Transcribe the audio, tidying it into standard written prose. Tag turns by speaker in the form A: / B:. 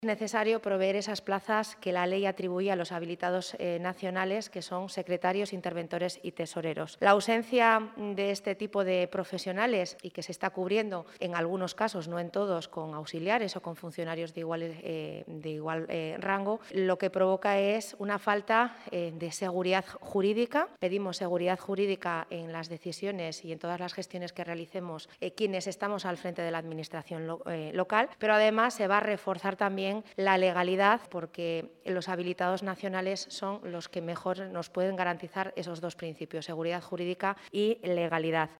A: Es necesario proveer esas plazas que la ley atribuye a los habilitados nacionales, que son secretarios, interventores y tesoreros. La ausencia de este tipo de profesionales y que se está cubriendo en algunos casos, no en todos, con auxiliares o con funcionarios de igual rango, lo que provoca es una falta de seguridad jurídica. Pedimos seguridad jurídica en las decisiones y en todas las gestiones que realicemos quienes estamos al frente de la Administración local, pero además se va a reforzar también la legalidad, porque los habilitados nacionales son los que mejor nos pueden garantizar esos dos principios, seguridad jurídica y legalidad.